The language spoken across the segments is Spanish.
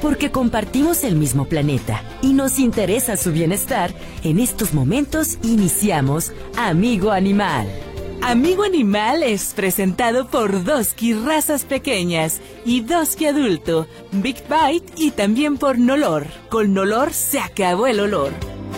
Porque compartimos el mismo planeta y nos interesa su bienestar, en estos momentos iniciamos Amigo Animal. Amigo Animal es presentado por Doski Razas Pequeñas y Doski Adulto, Big Bite y también por Nolor. Con Nolor se acabó el olor.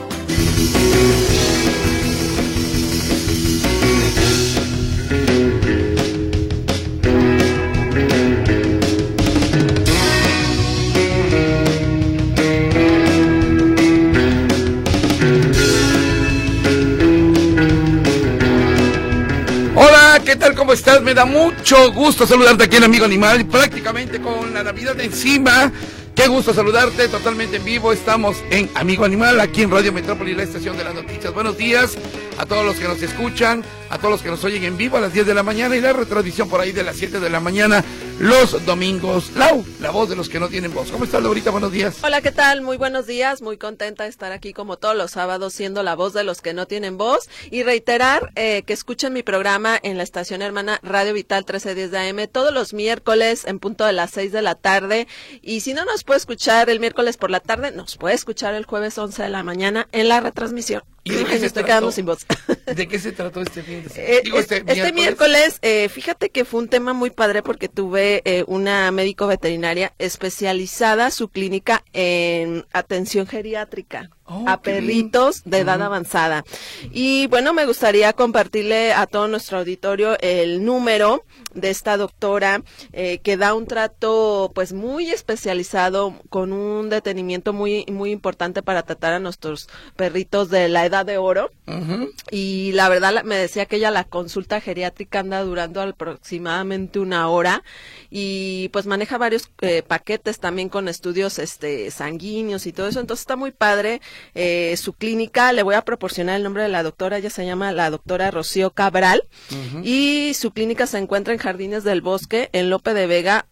¿Qué tal? ¿Cómo estás? Me da mucho gusto saludarte aquí en Amigo Animal, prácticamente con la Navidad encima. Qué gusto saludarte totalmente en vivo. Estamos en Amigo Animal, aquí en Radio Metrópoli, la estación de las noticias. Buenos días a todos los que nos escuchan, a todos los que nos oyen en vivo a las 10 de la mañana y la retransmisión por ahí de las 7 de la mañana los domingos. Lau, la voz de los que no tienen voz. ¿Cómo estás, Laurita? Buenos días. Hola, ¿qué tal? Muy buenos días. Muy contenta de estar aquí como todos los sábados siendo la voz de los que no tienen voz y reiterar que escuchen mi programa en la estación hermana Radio Vital 1310 de AM todos los miércoles en punto de las 6 de la tarde. Y si no nos puede escuchar el miércoles por la tarde, nos puede escuchar el jueves 11 de la mañana en la retransmisión. ¿Y de qué se estoy quedando sin voz? ¿De qué se trató este fin de semana? Este miércoles, fíjate que fue un tema muy padre porque tuve una médico veterinaria especializada, su clínica en atención geriátrica a perritos de edad avanzada. Y bueno, me gustaría compartirle a todo nuestro auditorio el número de esta doctora que da un trato pues muy especializado con un detenimiento muy muy importante para tratar a nuestros perritos de la edad de oro. Y la verdad me decía que ella la consulta geriátrica anda durando aproximadamente 1 hora y pues maneja varios paquetes también con estudios sanguíneos y todo eso, entonces está muy padre. Su clínica, le voy a proporcionar el nombre de la doctora, ella se llama la doctora Rocío Cabral y su clínica se encuentra en Jardines del Bosque, en Lope de Vega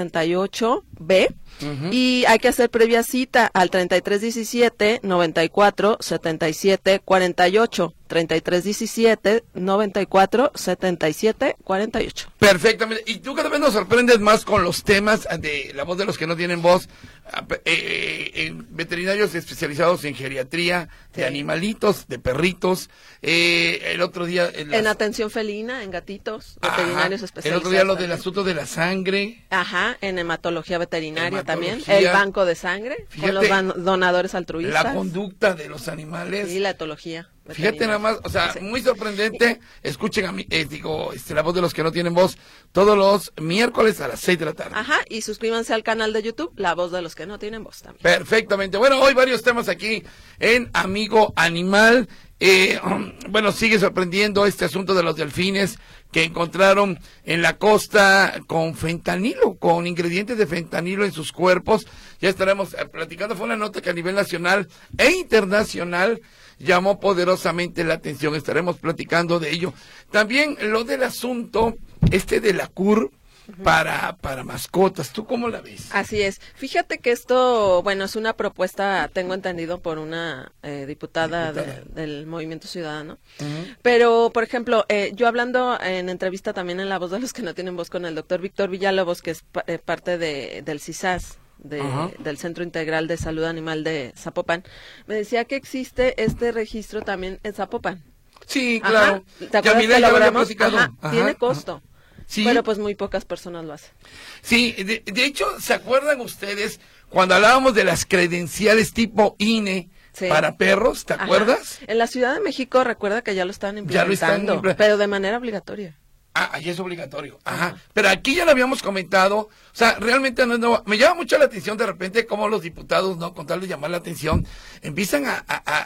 868B. Y hay que hacer previa cita al 3317 94 77 48 3317 94 77 48. Perfectamente. Y tú cada vez nos sorprendes más con los temas de la voz de los que no tienen voz, veterinarios especializados en geriatría, de animalitos, de perritos. El otro día en atención felina, en gatitos, veterinarios especializados. El otro día lo del asunto de la sangre. En hematología veterinaria también, el banco de sangre, fíjate, con los donadores altruistas. La conducta de los animales. Y la etología. Fíjate nada más, o sea, muy sorprendente. Escuchen a mí, la voz de los que no tienen voz, todos los miércoles a las 6 de la tarde. Y suscríbanse al canal de YouTube, La Voz de los que no tienen voz también. Perfectamente. Bueno, hoy varios temas aquí en Amigo Animal. Bueno, sigue sorprendiendo este asunto de los delfines que encontraron en la costa con fentanilo, con ingredientes de fentanilo en sus cuerpos. Ya estaremos platicando. Fue una nota que a nivel nacional e internacional llamó poderosamente la atención. Estaremos platicando de ello. También lo del asunto de la CUR para mascotas. ¿Tú cómo la ves? Así es. Fíjate que esto, bueno, es una propuesta, tengo entendido, por una diputada. Del Movimiento Ciudadano. Pero, por ejemplo, yo hablando en entrevista también en La Voz de los que no tienen voz con el doctor Víctor Villalobos, que es parte del CISAS, del Centro Integral de Salud Animal de Zapopan, me decía que existe este registro también en Zapopan. Sí, claro. ¿Te acuerdas que lo hablamos? Tiene costo. Sí. Pero pues muy pocas personas lo hacen. Sí, de hecho, ¿se acuerdan ustedes cuando hablábamos de las credenciales tipo INE para perros? ¿Te acuerdas? En la Ciudad de México, recuerda que ya lo están implementando, pero de manera obligatoria. Ahí es obligatorio. Pero aquí ya lo habíamos comentado. O sea, realmente no es nuevo. Me llama mucho la atención de repente cómo los diputados, ¿no? Con tal de llamar la atención, empiezan a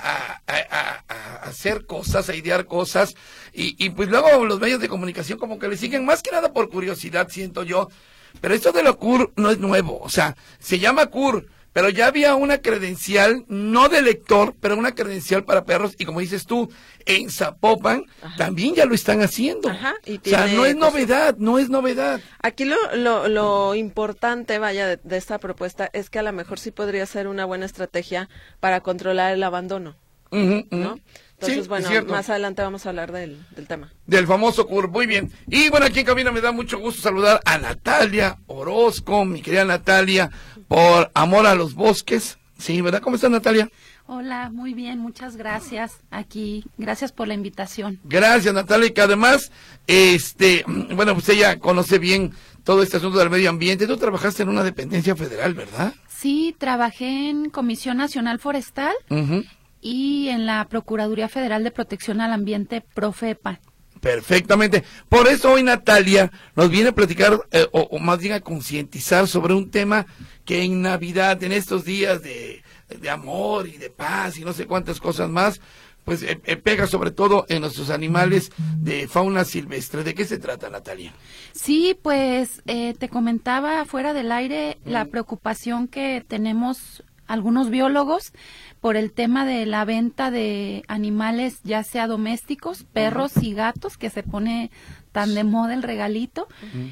hacer cosas, a idear cosas. Y pues luego los medios de comunicación como que le siguen, más que nada por curiosidad, siento yo. Pero esto de la CUR no es nuevo. O sea, se llama CUR. Pero ya había una credencial, no de lector, pero una credencial para perros. Y como dices tú, en Zapopan también ya lo están haciendo. Y o sea, no es novedad, no es novedad. Aquí lo importante, vaya, de esta propuesta es que a lo mejor sí podría ser una buena estrategia para controlar el abandono, ¿no? Entonces, bueno, más adelante vamos a hablar del tema. Del famoso CUR, muy bien. Y bueno, aquí en cabina me da mucho gusto saludar a Natalia Orozco, mi querida Natalia, por amor a los bosques. Sí, ¿verdad? ¿Cómo estás, Natalia? Hola, muy bien, muchas gracias. Aquí, gracias por la invitación. Gracias, Natalia, y que además, bueno, pues ella conoce bien todo este asunto del medio ambiente. Tú trabajaste en una dependencia federal, ¿verdad? Sí, trabajé en Comisión Nacional Forestal y en la Procuraduría Federal de Protección al Ambiente, Profepa. Perfectamente. Por eso hoy Natalia nos viene a platicar, o más bien a concientizar sobre un tema que en Navidad, en estos días de amor y de paz y no sé cuántas cosas más, pues pega sobre todo en nuestros animales de fauna silvestre. ¿De qué se trata, Natalia? Sí, pues te comentaba fuera del aire la preocupación que tenemos algunos biólogos por el tema de la venta de animales, ya sea domésticos, perros y gatos, que se pone tan de moda el regalito,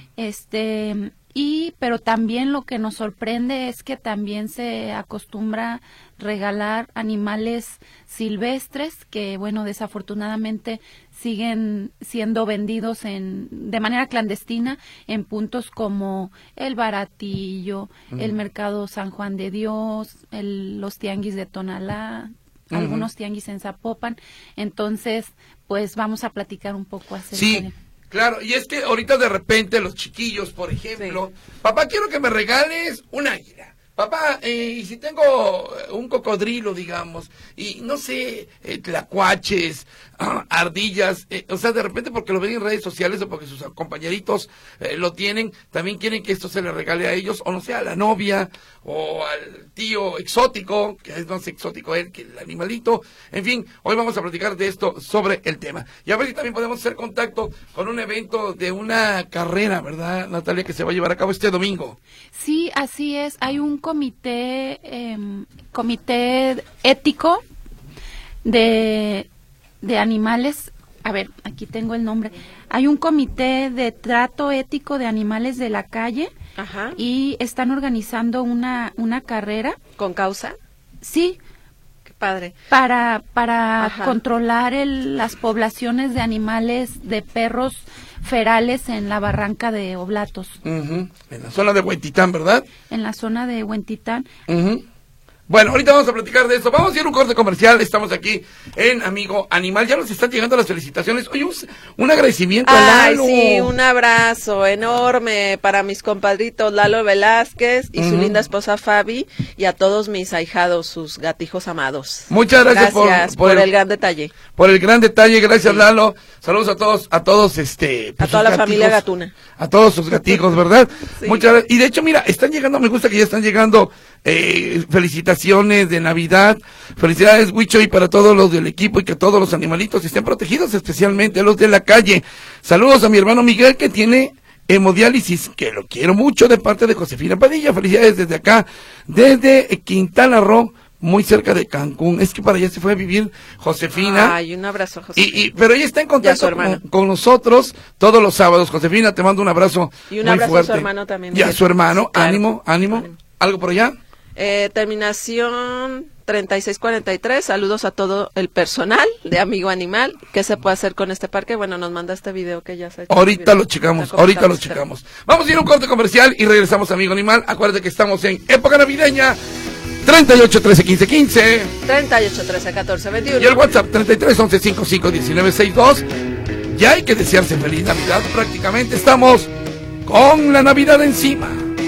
pero también lo que nos sorprende es que también se acostumbra regalar animales silvestres que, bueno, desafortunadamente siguen siendo vendidos de manera clandestina en puntos como el Baratillo, el Mercado San Juan de Dios, los tianguis de Tonalá, algunos tianguis en Zapopan. Entonces, pues vamos a platicar un poco acerca de... Claro, y es que ahorita de repente los chiquillos, por ejemplo, papá, quiero que me regales un águila. Papá, y si tengo un cocodrilo, digamos, y no sé, tlacuaches, ardillas, o sea, de repente porque lo ven en redes sociales o porque sus compañeritos lo tienen, también quieren que esto se le regale a ellos, o no sé, a la novia, o al tío exótico, que es más exótico él que el animalito. En fin, hoy vamos a platicar de esto sobre el tema. Y a ver si también podemos hacer contacto con un evento de una carrera, ¿verdad, Natalia, que se va a llevar a cabo este domingo? Sí, así es. Hay un comité ético de animales. A ver, aquí tengo el nombre. Hay un comité de trato ético de animales de la calle. Ajá. Y están organizando una carrera. ¿Con causa? Sí. Qué padre. Para controlar las poblaciones de animales, de perros ferales en la barranca de Oblatos. En la zona de Huentitán, ¿verdad? En la zona de Huentitán. Bueno, ahorita vamos a platicar de eso. Vamos a ir a un corte comercial. Estamos aquí en Amigo Animal. Ya nos están llegando las felicitaciones. Oye, un agradecimiento a Lalo. Sí, un abrazo enorme para mis compadritos Lalo Velázquez y su linda esposa Fabi, y a todos mis ahijados, sus gatijos amados. Muchas gracias por el gran detalle. Por el gran detalle, gracias, Lalo. Saludos a todos, pues, a toda la familia gatuna. A todos sus gatijos, ¿verdad? Sí. Muchas gracias. Y de hecho, mira, están llegando, me gusta que ya están llegando felicitaciones de Navidad. Felicidades, Huicho, y para todos los del equipo, y que todos los animalitos estén protegidos, especialmente los de la calle. Saludos a mi hermano Miguel, que tiene hemodiálisis, que lo quiero mucho, de parte de Josefina Padilla. Felicidades desde acá, desde Quintana Roo, muy cerca de Cancún. Es que para allá se fue a vivir Josefina. Ay, un abrazo, Josefina. Pero ella está en contacto con nosotros todos los sábados. Josefina, te mando un abrazo muy fuerte. Y un abrazo a su hermano también. Y a su hermano, claro. ánimo. ¿Algo por allá? Terminación 3643, saludos a todo el personal de Amigo Animal. ¿Qué se puede hacer con este parque? Bueno, nos manda este video que ya se ha hecho. Ahorita lo checamos. Vamos a ir a un corte comercial y regresamos a Amigo Animal. Acuérdate que estamos en época navideña. 38 13 15 15 38 13 14 21 y el WhatsApp 33 11 55 19 62. Ya hay que desearse feliz Navidad. Prácticamente estamos con la Navidad encima.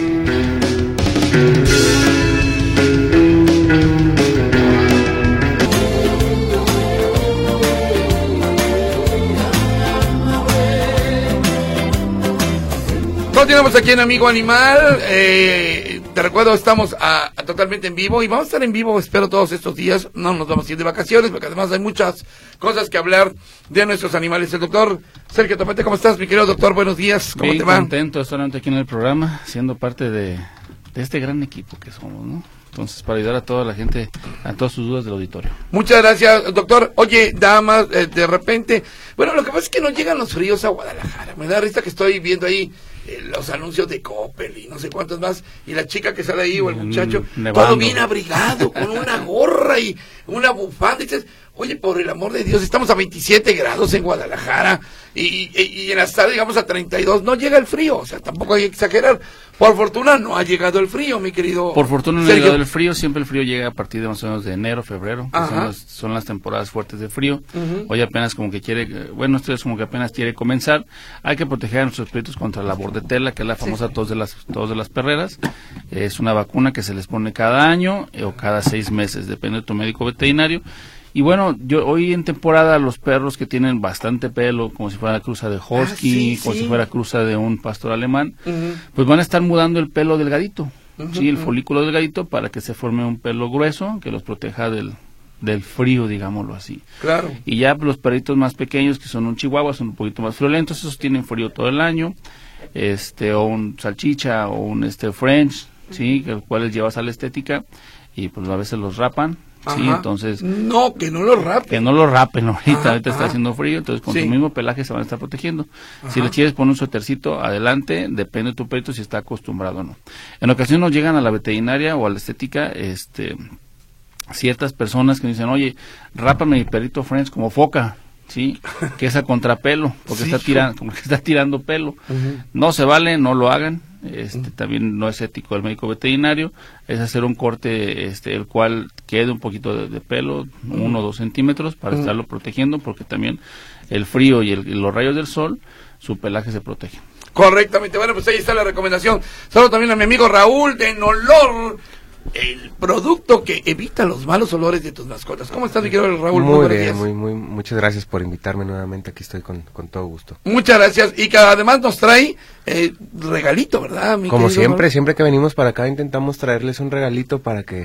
Continuamos aquí en Amigo Animal. Te recuerdo, estamos totalmente en vivo y vamos a estar en vivo, espero, todos estos días. No nos vamos a ir de vacaciones porque además hay muchas cosas que hablar de nuestros animales. El doctor Sergio Topete, ¿cómo estás, mi querido doctor? Buenos días, ¿cómo te va? Bien contento de estar aquí en el programa, siendo parte de este gran equipo que somos, ¿no? Entonces, para ayudar a toda la gente, a todas sus dudas del auditorio. Muchas gracias, doctor. Oye, damas, de repente, bueno, lo que pasa es que no llegan los fríos a Guadalajara. Me da risa que estoy viendo ahí los anuncios de Coppel y no sé cuántos más, y la chica que sale ahí o el muchacho, nevando, todo bien abrigado, con una gorra y una bufanda, y dices, Oye, por el amor de Dios, estamos a 27 grados en Guadalajara y en las tardes llegamos a 32, no llega el frío, o sea, tampoco hay que exagerar. Por fortuna no ha llegado el frío, mi querido Por fortuna no ha Sergio. llegado el frío, siempre el frío llega a partir de más o menos de enero, febrero, que Ajá. son las temporadas fuertes de frío. Hoy apenas como que esto es como que apenas quiere comenzar. Hay que proteger a nuestros perritos contra la bordetela, que es la famosa tos de las perreras. Es una vacuna que se les pone cada año o cada 6 meses, depende de tu médico veterinario. Y bueno, hoy en temporada los perros que tienen bastante pelo, como si fuera cruza de husky, como si fuera cruza de un pastor alemán, pues van a estar mudando el pelo delgadito, sí, el folículo delgadito, para que se forme un pelo grueso que los proteja del frío, digámoslo así. Claro. Y ya los perritos más pequeños, que son un chihuahua, son un poquito más friolentos, esos tienen frío todo el año, o un salchicha, o un French, sí, que los cuales llevas a la estética, y pues a veces los rapan. Ajá. Sí, entonces... No, que no lo rapen. Que no lo rapen ahorita, ahorita está ajá. haciendo frío, entonces con Sí. su mismo pelaje se van a estar protegiendo. Ajá. Si le quieres poner un suétercito, adelante, depende de tu perrito si está acostumbrado o no. En ocasiones nos llegan a la veterinaria o a la estética, ciertas personas que dicen, oye, rápame mi perrito French como foca, ¿sí? Que es a contrapelo, porque Sí, está tirando pelo. No se vale, no lo hagan. También no es ético el médico veterinario, es hacer un corte el cual quede un poquito de pelo, 1 o 2 centímetros, para estarlo protegiendo, porque también el frío y los rayos del sol, su pelaje se protege. Correctamente, bueno, pues ahí está la recomendación. Saludo también a mi amigo Raúl de Nolor, el producto que evita los malos olores de tus mascotas. ¿Cómo estás, mi querido Raúl? Muy buenos bien, días. muchas gracias por invitarme nuevamente, aquí estoy con todo gusto. Muchas gracias, y que además nos trae regalito, ¿verdad, mi Como querido siempre, Raúl? siempre que venimos para acá intentamos traerles un regalito para que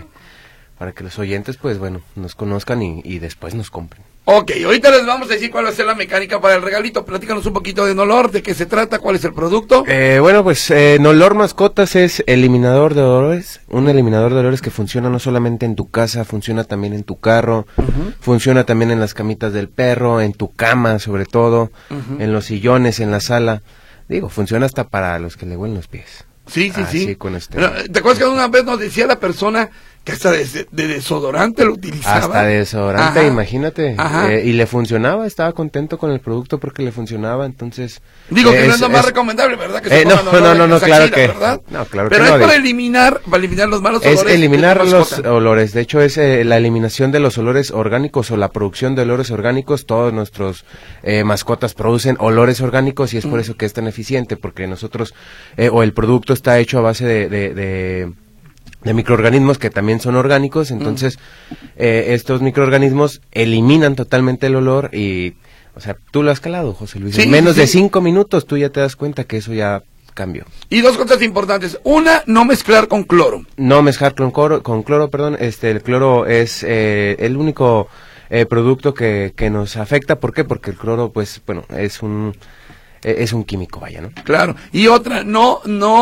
los oyentes, pues bueno, nos conozcan y después nos compren. Ok, ahorita les vamos a decir cuál va a ser la mecánica para el regalito. Platícanos un poquito de Nolor, de qué se trata, cuál es el producto. Bueno, pues Nolor Mascotas es eliminador de olores, un eliminador de olores que funciona no solamente en tu casa, funciona también en tu carro, funciona también en las camitas del perro, en tu cama sobre todo, en los sillones, en la sala. Digo, funciona hasta para los que le huelen los pies. Sí, sí, Así sí. con Pero, ¿te acuerdas que una vez nos decía la persona que hasta de desodorante lo utilizaba? Hasta desodorante, Ajá. imagínate. Ajá. Y le funcionaba, estaba contento con el producto porque le funcionaba, entonces... Digo que no es lo más recomendable, ¿verdad? Que se no, pongan olores no, en las claro axilas, que... ¿verdad? No, claro Pero que es no. para eliminar los malos Es olores. eliminar de tu los mascota. olores, de hecho es la eliminación de los olores orgánicos o la producción de olores orgánicos. Todos nuestros mascotas producen olores orgánicos y es por eso que es tan eficiente, porque nosotros, o el producto está hecho a base de microorganismos que también son orgánicos, entonces estos microorganismos eliminan totalmente el olor y, o sea, tú lo has calado, José Luis, Sí, en menos sí. de 5 minutos tú ya te das cuenta que eso ya cambió. Y dos cosas importantes. Una, no mezclar con cloro. No mezclar con cloro, perdón, el cloro es el único producto que nos afecta. ¿Por qué? Porque el cloro, pues, bueno, es un químico, vaya, ¿no? Claro. Y otra, no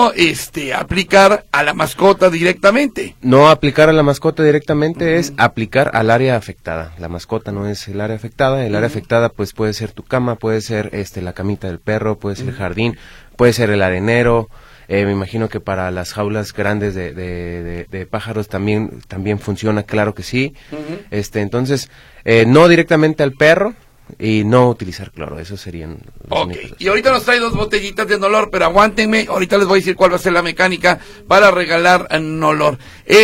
aplicar a la mascota directamente. No aplicar a la mascota directamente es aplicar al área afectada. La mascota no es el área afectada. El área afectada, pues, puede ser tu cama, puede ser la camita del perro, puede ser el jardín, puede ser el arenero. Me imagino que para las jaulas grandes de pájaros también funciona, claro que sí. Entonces, no directamente al perro y no utilizar cloro, eso serían los Ok, únicos. y ahorita nos trae 2 botellitas de Nolor, pero aguántenme, ahorita les voy a decir cuál va a ser la mecánica para regalar Nolor.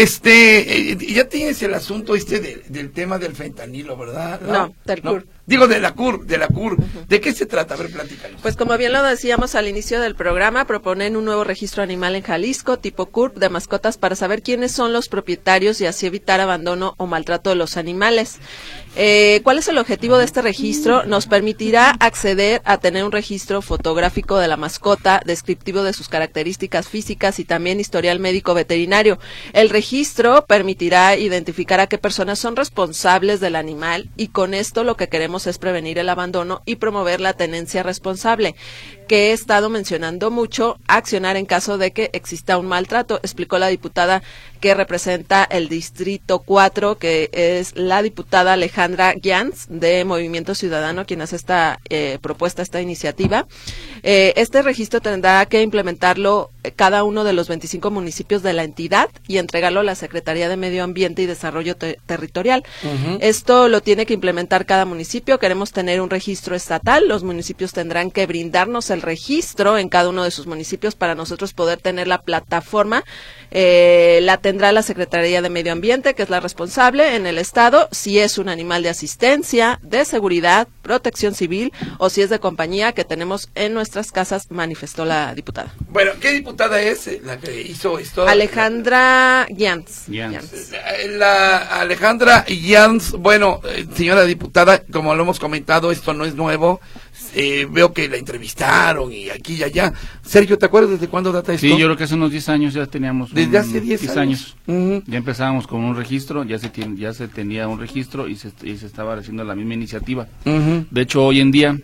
Ya tienes el asunto del tema del fentanilo, ¿verdad? No, del CUR. Digo, de la CUR. ¿De qué se trata? A ver, platícanos. Pues como bien lo decíamos al inicio del programa, proponen un nuevo registro animal en Jalisco, tipo CURP, de mascotas para saber quiénes son los propietarios y así evitar abandono o maltrato de los animales. ¿Cuál es el objetivo de este registro? Nos permitirá acceder a tener un registro fotográfico de la mascota, descriptivo de sus características físicas y también historial médico veterinario. El registro permitirá identificar a qué personas son responsables del animal y con esto lo que queremos es prevenir el abandono y promover la tenencia responsable. que he estado mencionando mucho, accionar en caso de que exista un maltrato, explicó la diputada que representa el Distrito 4, que es la diputada Alejandra Gians, de Movimiento Ciudadano, quien hace esta propuesta, esta iniciativa. Este registro tendrá que implementarlo cada uno de los 25 municipios de la entidad y entregarlo a la Secretaría de Medio Ambiente y Desarrollo Territorial. Esto lo tiene que implementar cada municipio. Queremos tener un registro estatal. Los municipios tendrán que brindarnos el registro en cada uno de sus municipios para nosotros poder tener la plataforma. La tendrá la Secretaría de Medio Ambiente, que es la responsable en el estado, si es un animal de asistencia, de seguridad, protección civil o si es de compañía que tenemos en nuestras casas, manifestó la diputada. Bueno, ¿qué diputada es la que hizo esto? Alejandra Gians. La Alejandra Gians, bueno, señora diputada, como lo hemos comentado, esto no es nuevo. Veo que la entrevistaron y aquí y allá. Sergio, ¿te acuerdas desde cuándo data esto? Sí, yo creo que hace unos 10 años ya teníamos. Desde hace 10 años. Ya empezábamos con un registro, ya se tenía un registro y se estaba haciendo la misma iniciativa. De hecho, hoy en día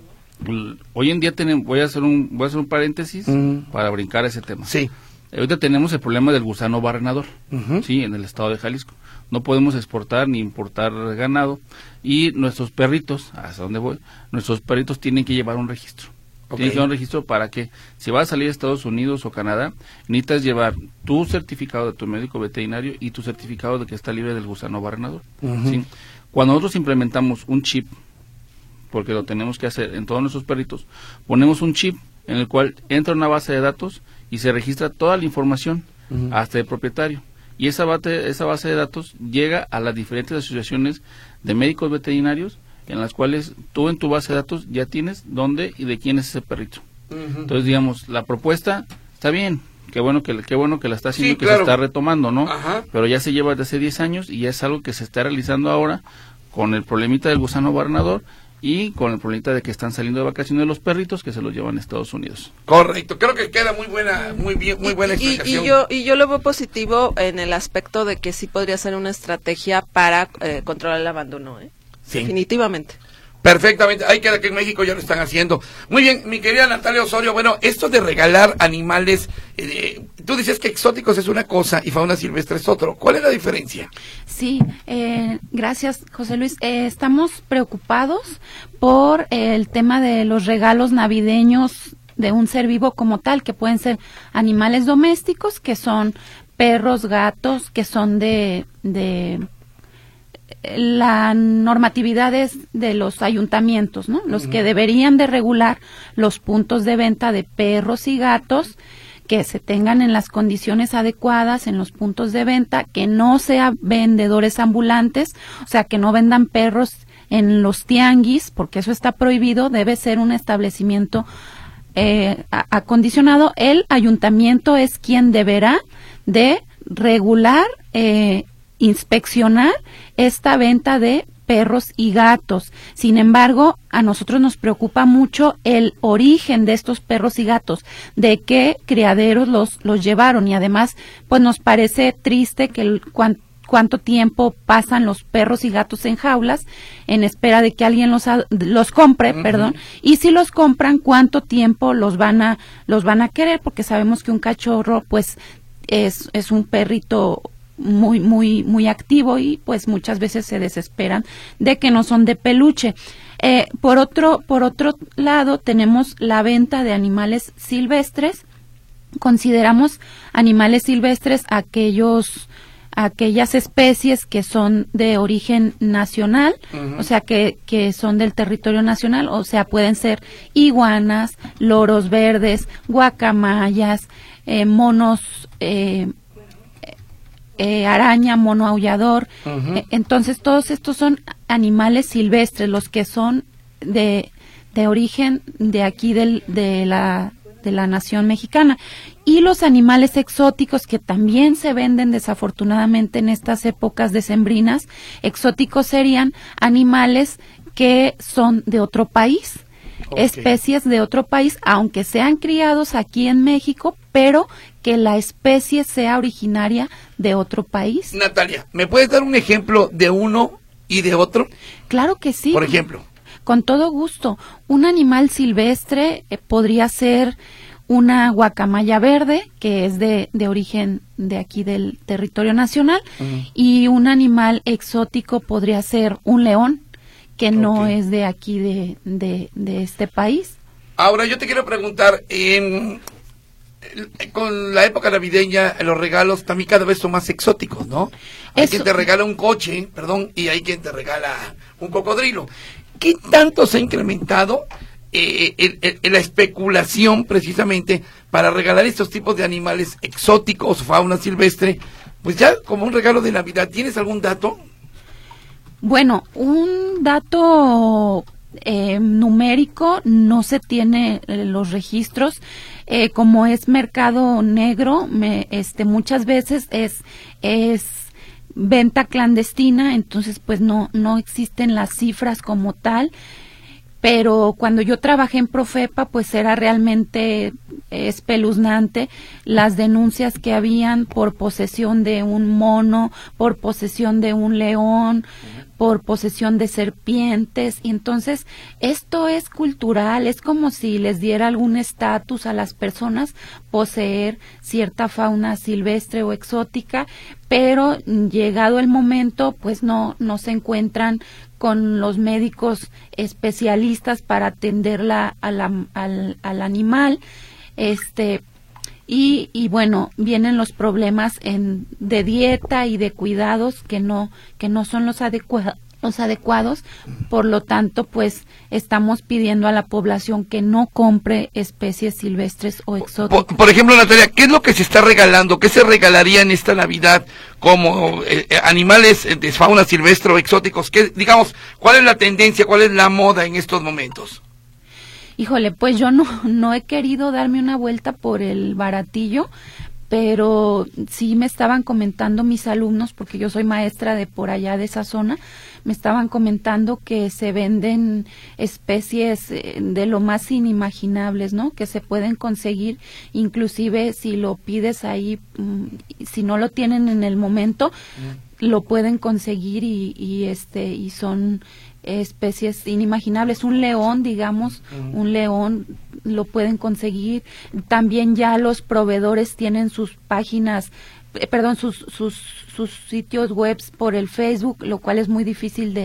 voy a hacer un paréntesis para brincar ese tema. Sí. Ahorita tenemos el problema del gusano barrenador, sí, en el estado de Jalisco. No podemos exportar ni importar ganado y nuestros perritos, ¿hasta dónde voy? Nuestros perritos tienen que llevar un registro. Tienen que llevar un registro para que, si vas a salir a Estados Unidos o Canadá, necesitas llevar tu certificado de tu médico veterinario y tu certificado de que está libre del gusano barrenador. ¿Sí? Cuando nosotros implementamos un chip, porque lo tenemos que hacer en todos nuestros perritos, ponemos un chip en el cual entra una base de datos y se registra toda la información, hasta el propietario. Y esa base de datos llega a las diferentes asociaciones de médicos veterinarios, en las cuales tú en tu base de datos ya tienes dónde y de quién es ese perrito. Entonces, digamos, la propuesta está bien, qué bueno que la está haciendo, sí, que claro, se está retomando, ¿no? Pero ya se lleva desde hace 10 años y ya es algo que se está realizando ahora con el problemita del gusano barrenador y con el problemita de que están saliendo de vacaciones los perritos que se los llevan a Estados Unidos. Correcto, creo que queda muy buena explicación. Y yo lo veo positivo en el aspecto de que sí podría ser una estrategia para controlar el abandono, sí. Definitivamente. Perfectamente, hay que aquí en México ya lo están haciendo. Muy bien, mi querida Natalia Osorio, bueno, esto de regalar animales, tú dices que exóticos es una cosa y fauna silvestre es otro. ¿Cuál es la diferencia? Sí, gracias, José Luis. Estamos preocupados por el tema de los regalos navideños de un ser vivo como tal, que pueden ser animales domésticos, que son perros, gatos, que son de la normatividad es de los ayuntamientos, ¿no? Los que deberían de regular los puntos de venta de perros y gatos, que se tengan en las condiciones adecuadas en los puntos de venta, que no sean vendedores ambulantes, o sea, que no vendan perros en los tianguis, porque eso está prohibido, debe ser un establecimiento acondicionado. El ayuntamiento es quien deberá de regular, inspeccionar esta venta de perros y gatos. Sin embargo, a nosotros nos preocupa mucho el origen de estos perros y gatos, de qué criaderos los llevaron, y además pues nos parece triste que cuánto tiempo pasan los perros y gatos en jaulas en espera de que alguien los compre, y si los compran, cuánto tiempo los van a querer, porque sabemos que un cachorro pues es un perrito muy activo y pues muchas veces se desesperan de que no son de peluche. Por otro lado, tenemos la venta de animales silvestres. Consideramos animales silvestres aquellas especies que son de origen nacional, o sea, que son del territorio nacional, o sea, pueden ser iguanas, loros verdes, guacamayas, monos, araña, mono aullador. Entonces todos estos son animales silvestres, los que son de origen de aquí de la nación mexicana. Y los animales exóticos, que también se venden desafortunadamente en estas épocas decembrinas. Exóticos serían animales que son de otro país, especies de otro país, aunque sean criados aquí en México, pero que la especie sea originaria de otro país. Natalia, ¿me puedes dar un ejemplo de uno y de otro? Claro que sí. Por ejemplo. Con todo gusto. Un animal silvestre podría ser una guacamaya verde, que es de origen de aquí del territorio nacional, y un animal exótico podría ser un león, que no es de aquí de este país. Ahora yo te quiero preguntar, con la época navideña, los regalos también cada vez son más exóticos, ¿no? Hay quien te regala un coche, y hay quien te regala un cocodrilo. ¿Qué tanto se ha incrementado la especulación precisamente para regalar estos tipos de animales exóticos, fauna silvestre, pues ya como un regalo de Navidad? ¿Tienes algún dato? Bueno, un dato numérico no se tiene los registros, como es mercado negro, muchas veces es venta clandestina, entonces pues no existen las cifras como tal. Pero cuando yo trabajé en Profepa, pues era realmente espeluznante las denuncias que habían por posesión de un mono, por posesión de un león, por posesión de serpientes. Y entonces esto es cultural, es como si les diera algún estatus a las personas poseer cierta fauna silvestre o exótica, pero llegado el momento, pues no se encuentran con los médicos especialistas para atenderla al animal, y bueno, vienen los problemas de dieta y de cuidados que no son los adecuados, por lo tanto pues estamos pidiendo a la población que no compre especies silvestres o exóticas. Por ejemplo, Natalia, ¿qué es lo que se está regalando? ¿Qué se regalaría en esta Navidad como animales de fauna silvestre o exóticos? Digamos, ¿cuál es la tendencia, cuál es la moda en estos momentos? Híjole, pues yo no he querido darme una vuelta por el baratillo, pero sí me estaban comentando mis alumnos, porque yo soy maestra de por allá de esa zona, me estaban comentando que se venden especies de lo más inimaginables, ¿no? Que se pueden conseguir, inclusive si lo pides ahí, si no lo tienen en el momento, lo pueden conseguir y son especies inimaginables. Un león, digamos, un león lo pueden conseguir. También ya los proveedores tienen sus páginas, sus sitios web por el Facebook, lo cual es muy difícil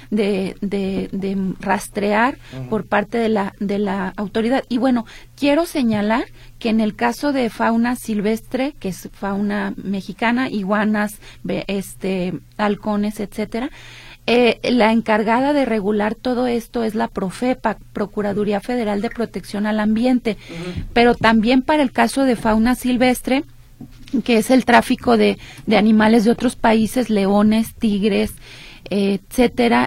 de rastrear por parte de la autoridad. Y bueno, quiero señalar que en el caso de fauna silvestre, que es fauna mexicana, iguanas, halcones, etcétera, la encargada de regular todo esto es la Profepa, Procuraduría Federal de Protección al Ambiente, pero también para el caso de fauna silvestre, que es el tráfico de animales de otros países, leones, tigres, etcétera,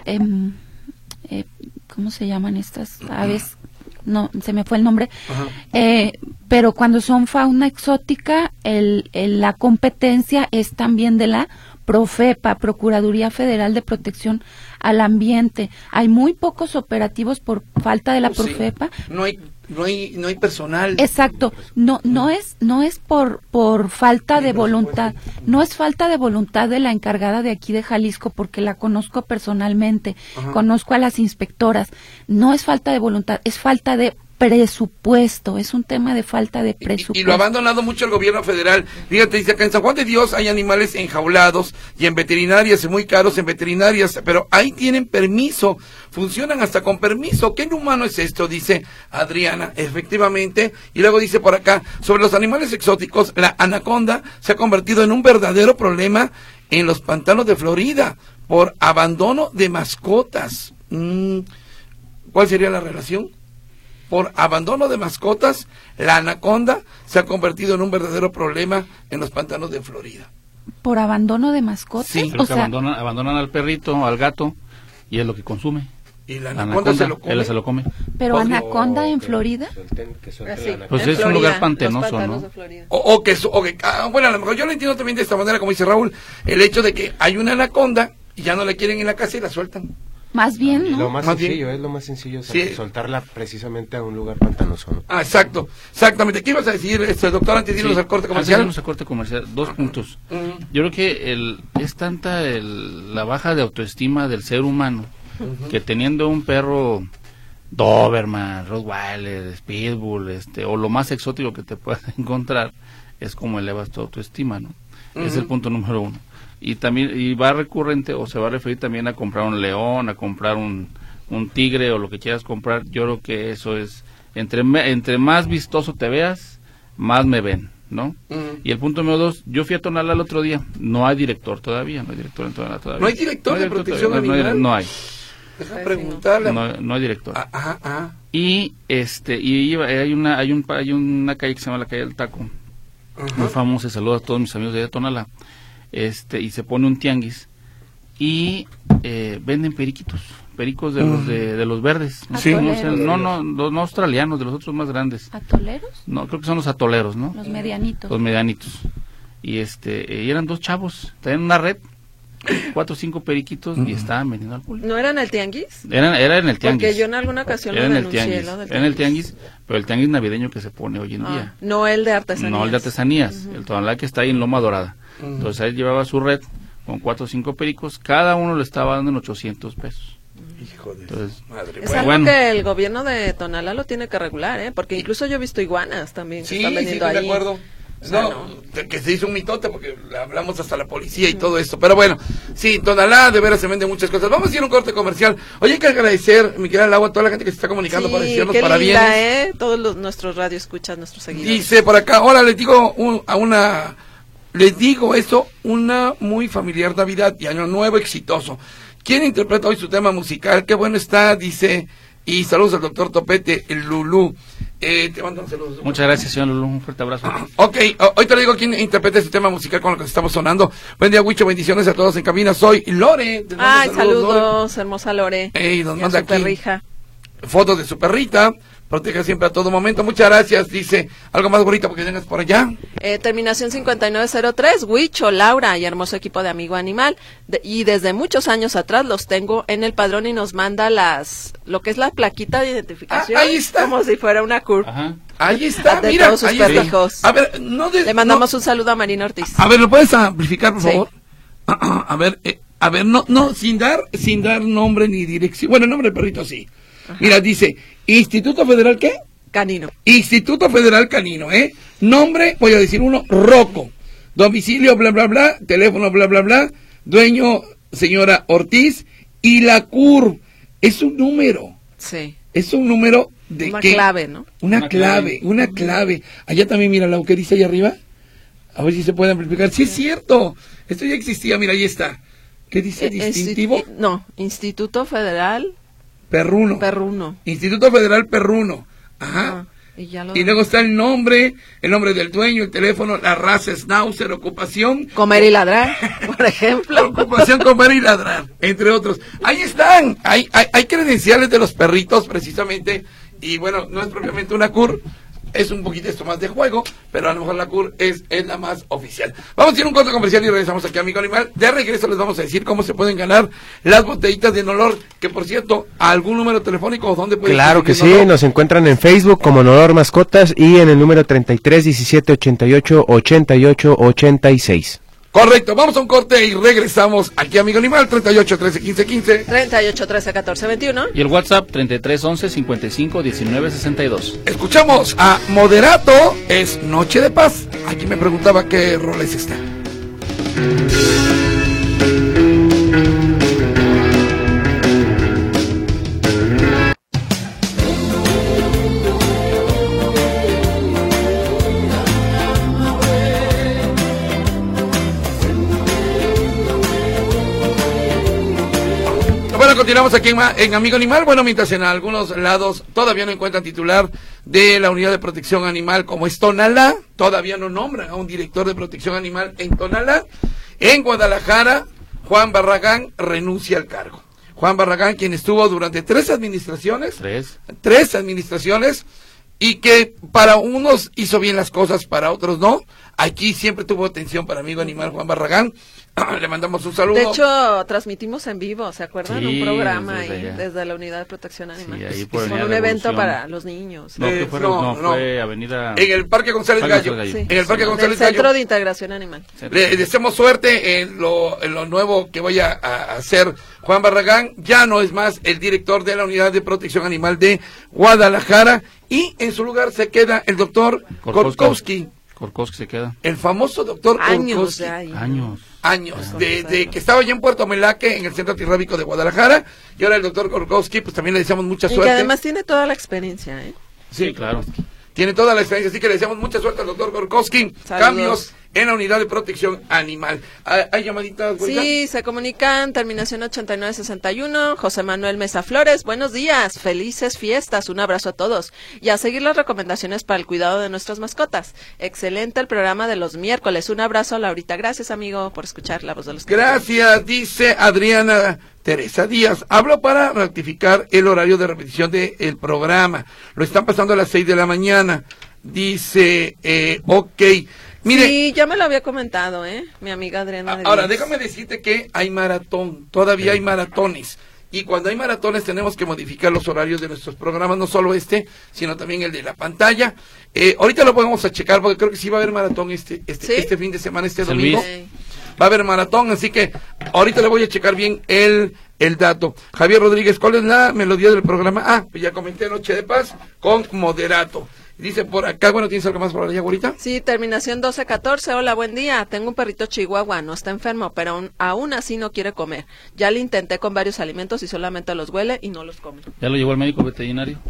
¿cómo se llaman estas aves? No, se me fue el nombre, pero cuando son fauna exótica, la competencia es también de la Profepa, Procuraduría Federal de Protección al Ambiente. Hay muy pocos operativos por falta de la Profepa. Sí. No hay personal. Exacto. No es por falta de voluntad. No es falta de voluntad de la encargada de aquí de Jalisco, porque la conozco personalmente. Conozco a las inspectoras. No es falta de voluntad, es falta de presupuesto, es un tema de falta de presupuesto. Y lo ha abandonado mucho el gobierno federal. Fíjate, dice acá en San Juan de Dios hay animales enjaulados y en veterinarias, muy caros en veterinarias, pero ahí tienen permiso, funcionan hasta con permiso. ¿Qué inhumano es esto? Dice Adriana, efectivamente. Y luego dice por acá, sobre los animales exóticos, la anaconda se ha convertido en un verdadero problema en los pantanos de Florida por abandono de mascotas. ¿Cuál sería la relación? Por abandono de mascotas, la anaconda se ha convertido en un verdadero problema en los pantanos de Florida. ¿Por abandono de mascotas? Sí, o sea, abandonan al perrito, al gato, y es lo que consume. Y la anaconda se lo come. Él se lo come. ¿Pero anaconda en Florida? Pues es un lugar pantanoso, ¿no? Bueno, a lo mejor yo lo entiendo también de esta manera, como dice Raúl, el hecho de que hay una anaconda y ya no la quieren en la casa y la sueltan. Más bien, ¿no? Lo más sencillo, es lo más sencillo, soltarla precisamente a un lugar pantanoso, ¿no? Ah, exactamente. ¿Qué ibas a decir, doctor, antes de irnos al corte comercial? Antes de irnos al corte comercial, 2 puntos. Yo creo que es tanta la baja de autoestima del ser humano, que teniendo un perro Doberman, Rottweiler, Pitbull, o lo más exótico que te puedas encontrar, es como elevas tu autoestima, ¿no? Es el punto número 1. Y también, y va recurrente, o se va a referir también a comprar un león, a comprar un tigre, o lo que quieras comprar. Yo creo que eso es, entre más vistoso te veas, más me ven, ¿no? Y el punto número 2, yo fui a Tonalá el otro día, no hay director todavía, no hay director en Tonalá todavía. ¿No hay director de protección animal? No hay. Deja preguntarle. No hay director. Y hay una calle que se llama la calle del Taco, muy famosa, saludo a todos mis amigos de Tonalá, y se pone un tianguis y venden pericos de los verdes, sí. No australianos, de los otros más grandes. ¿Atoleros? No, creo que son los atoleros, ¿no? Los medianitos. Los medianitos. Y y eran 2 chavos, tenían una red, 4 o 5 periquitos y estaban vendiendo al público. ¿No era en el tianguis? Era en el tianguis. Porque yo en alguna ocasión lo denuncié, ¿no? Era en el tianguis, pero el tianguis navideño que se pone hoy en día. No el de artesanías. No el de artesanías, el Tonalá que está ahí en Loma Dorada. Entonces él llevaba su red con 4 o 5 pericos, cada uno le estaba dando en 800 pesos. Hijo de Entonces, madre. Es algo que el gobierno de Tonalá lo tiene que regular, porque incluso yo he visto iguanas también que están vendiendo ahí. Sí, de acuerdo. Que se hizo un mitote porque le hablamos hasta la policía y todo esto. Pero bueno, sí, Tonalá de veras se vende muchas cosas. Vamos a ir a un corte comercial. Oye, hay que agradecer, mi querida Laura, a toda la gente que se está comunicando para decirnos parabienes. Todos nuestros radioescuchas, nuestros seguidores. Dice por acá, ahora les digo una muy familiar Navidad y Año Nuevo exitoso. ¿Quién interpreta hoy su tema musical? Qué bueno está, dice. Y saludos al doctor Topete, el Lulú. Te mandan saludos. Muchas gracias, señor Lulú. Un fuerte abrazo. Ok, hoy te lo digo quién interpreta este tema musical con lo que estamos sonando. Buen día, Huicho. Bendiciones a todos en cabina. Soy Lore. Saludos, hermosa Lore. Nos manda aquí perrija. Fotos de su perrita. Proteja siempre a todo momento. Muchas gracias. Dice algo más bonito porque tengas por allá. Terminación 5903. Huicho, Laura y hermoso equipo de Amigo Animal. Y desde muchos años atrás los tengo en el padrón y nos manda lo que es la plaquita de identificación. Ahí está. Como si fuera una CURP. Ajá. Ahí está, de mira. todos sus perrijos. A ver, le mandamos un saludo a Marina Ortiz. A ver, ¿lo puedes amplificar, por favor? A ver, no, sin dar nombre ni dirección. Bueno, el nombre del perrito sí. Ajá. Mira, dice, Instituto Federal, ¿qué? Canino. Instituto Federal Canino, Nombre, voy a decir uno, Rocco. Domicilio, bla, bla, bla. Teléfono, bla, bla, bla. Dueño, señora Ortiz. Y la CURP es un número. Sí. Es un número de una clave, ¿no? Una clave. Allá también, mira, lo que dice allá arriba. A ver si se puede amplificar. Sí, es cierto. Esto ya existía, mira, ahí está. ¿Qué dice? ¿Distintivo? No, Instituto Federal... Perruno. Instituto Federal Perruno. Ajá. Y luego está el nombre del dueño, el teléfono, la raza, schnauzer, ocupación. Comer y ladrar, por ejemplo. Ocupación, comer y ladrar, entre otros. Ahí están. Hay credenciales de los perritos, precisamente. Y bueno, no es propiamente una CUR. Es un poquito esto más de juego, pero a lo mejor la CUR es la más oficial. Vamos a ir a un corte comercial y regresamos aquí a Amigo Animal. De regreso les vamos a decir cómo se pueden ganar las botellitas de Nolor, que por cierto, ¿algún número telefónico o dónde pueden? Claro que sí, nos encuentran en Facebook como Nolor Mascotas y en el número 33 17 88 88 86. Correcto, vamos a un corte y regresamos aquí a Amigo Animal, 38 13 15 15. 38 13 14 21. Y el WhatsApp 33 11 55 19 62. Escuchamos a Moderato, es Noche de Paz. Aquí me preguntaba qué rol es esta. Bueno, continuamos aquí en Amigo Animal. Bueno, mientras en algunos lados todavía no encuentran titular de la Unidad de Protección Animal como es Tonalá, todavía no nombran a un director de protección animal en Tonalá. En Guadalajara, Juan Barragán renuncia al cargo. Juan Barragán, quien estuvo durante 3 administraciones. Tres administraciones, y que para unos hizo bien las cosas, para otros no. Aquí siempre tuvo atención para amigo animal Juan Barragán. Le mandamos un saludo. De hecho, transmitimos en vivo, ¿se acuerdan? Sí, un programa desde ahí, allá. desde la Unidad de Protección Animal. Sí, ahí por con Avenida un evento Revolución. para los niños. No, que no. fue Avenida... En el Parque González Parque Gallo. González Gallo. Sí. En el Parque Del González Centro Gallo. de Integración Animal. Le deseamos suerte en lo nuevo que vaya a hacer Juan Barragán. Ya no es más el director de la Unidad de Protección Animal de Guadalajara. Y en su lugar se queda el doctor Korkowski. Korkowski se queda. El famoso doctor Años Korkowski. de ahí. Años. Desde que estaba allá en Puerto Melaque, en el Centro Antirrábico de Guadalajara. Y ahora el doctor Korkowski, pues también le deseamos mucha Y suerte. que además tiene toda la experiencia, ¿eh? Sí, Claro. Tiene toda la experiencia, así que le deseamos mucha suerte al doctor Korkowski. Saludos. Cambios en la Unidad de Protección Animal. ¿Hay llamaditas, güerita? Sí, se comunican, terminación 8961, José Manuel Mesa Flores, buenos días, felices fiestas, un abrazo a todos, y a seguir las recomendaciones para el cuidado de nuestras mascotas. Excelente el programa de los miércoles, un abrazo a Laurita, gracias amigo por escuchar la voz de los Gracias, dice Adriana Teresa Díaz. Hablo para rectificar el horario de repetición del programa. Lo están pasando a las 6 de la mañana. Dice, ok. Mire, Sí, ya me lo había comentado, mi amiga Adriana. ahora Díaz. déjame decirte que hay maratón, todavía hay maratones. Y cuando hay maratones tenemos que modificar los horarios de nuestros programas, no solo sino también el de la pantalla. Ahorita lo vamos a checar porque creo que sí va a haber maratón ¿Sí? este fin de semana, este Es el domingo. Sí. Va a haber maratón, así que ahorita le voy a checar bien el dato. Javier Rodríguez, ¿cuál es la melodía del programa? Pues ya comenté, Noche de Paz con Moderato. Dice por acá, bueno, ¿tienes algo más por allá, güerita? Sí, terminación 1214. Hola, buen día. Tengo un perrito chihuahua, no está enfermo, pero aún así no quiere comer. Ya le intenté con varios alimentos y solamente los huele y no los come. ¿Ya lo llevó el médico veterinario?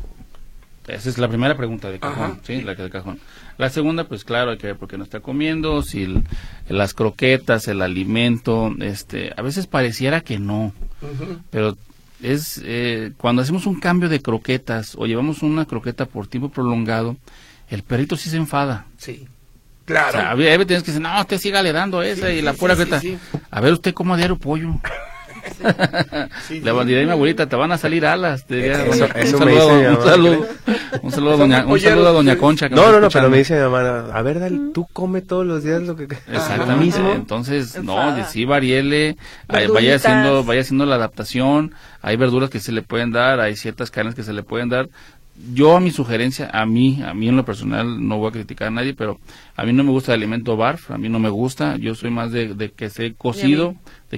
Esa es la primera pregunta de cajón, Ajá. sí, la que de cajón. La segunda, pues claro, hay que ver por qué no está comiendo, si las croquetas, el alimento, a veces pareciera que no, pero es cuando hacemos un cambio de croquetas o llevamos una croqueta por tiempo prolongado, el perrito sí se enfada. Sí, O claro. sea, a veces tienes que decir, no, usted sígale dando esa y la pura croqueta. sí. A ver, usted coma diario pollo. Sí, Le diré a mi abuelita, te van a salir alas. Te diría, Eso me dice mi mamá. un saludo a doña Concha. que No, me está pero escuchando. me dice mi mamá, a ver, Dal, tú come todos los días lo que... Exactamente. lo mismo. Entonces, Enfada. sí variele, vaya Verduritas. haciendo la adaptación. Hay verduras que se le pueden dar, hay ciertas carnes que se le pueden dar. Yo a mi sugerencia, a mí en lo personal, no voy a criticar a nadie, pero a mí no me gusta el alimento barf, a mí no me gusta, yo soy más de que esté cocido,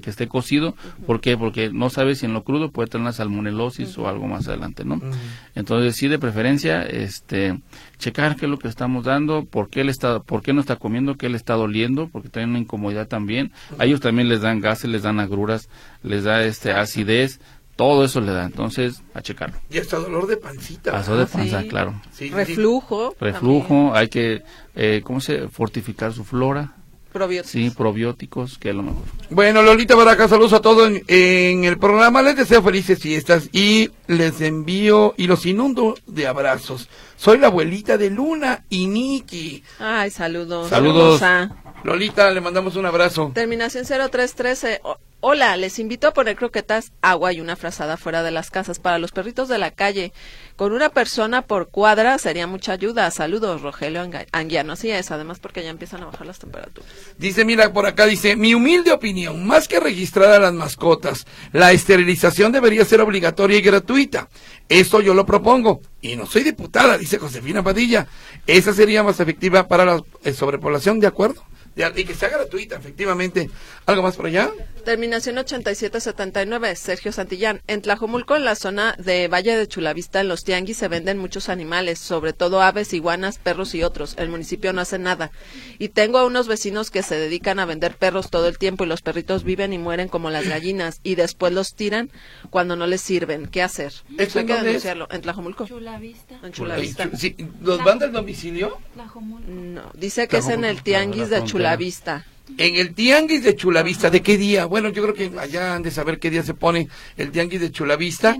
¿por qué? Porque no sabes si en lo crudo puede tener una salmonelosis o algo más adelante, ¿no? Entonces sí, de preferencia, checar qué es lo que estamos dando, por qué no está comiendo, qué le está doliendo, porque tiene una incomodidad también, a ellos también les dan gases, les dan agruras, les da acidez, todo eso le da, entonces a checarlo. Y hasta dolor de pancita. Paso de sí. panza, claro. Sí, sí. Reflujo. Reflujo, hay que, fortificar su flora, Probióticos. sí, probióticos, que es lo mejor. Bueno, Lolita Baraja, saludos a todos en el programa. Les deseo felices fiestas y les envío y los inundo de abrazos. Soy la abuelita de Luna y Niki. Ay, saludos. Saludos. Hermosa. Lolita, le mandamos un abrazo. Terminación 0313. Hola, les invito a poner croquetas, agua y una frazada fuera de las casas para los perritos de la calle. Con una persona por cuadra sería mucha ayuda. Saludos, Rogelio Anguiano. Así es, además porque ya empiezan a bajar las temperaturas. Dice, mira, por acá dice, mi humilde opinión, más que registrar a las mascotas, la esterilización debería ser obligatoria y gratuita. Esto yo lo propongo. Y no soy diputada, dice Josefina Padilla. Esa sería más efectiva para la sobrepoblación, ¿de acuerdo? Y que sea gratuita, efectivamente. ¿Algo más por allá? Terminación 8779, Sergio Santillán. En Tlajomulco, en la zona de Valle de Chulavista, en los tianguis se venden muchos animales, sobre todo aves, iguanas, perros y otros. El municipio no hace nada. Y tengo a unos vecinos que se dedican a vender perros todo el tiempo y los perritos viven y mueren como las gallinas y después los tiran cuando no les sirven. ¿Qué hacer? ¿Eso Hay que dónde es? denunciarlo. En Tlajomulco. Chulavista. En Chulavista. Sí, ¿los van del domicilio? No, dice que es en el tianguis de Chulavista. En el tianguis de Chulavista, ¿de qué día? Bueno, yo creo que allá han de saber qué día se pone el tianguis de Chulavista.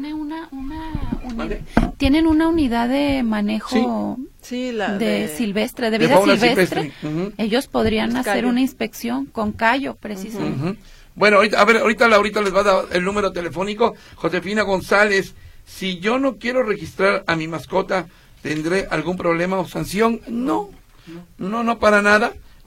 Tienen una unidad de manejo Sí, la de silvestre, de de vida fauna silvestre. Ujú. Ellos podrían Pues hacer callo. una inspección con callo, precisamente. Ujú. Bueno, ahorita Laurita les va a dar el número telefónico. Josefina González, si yo no quiero registrar a mi mascota, ¿tendré algún problema o sanción? No, para nada.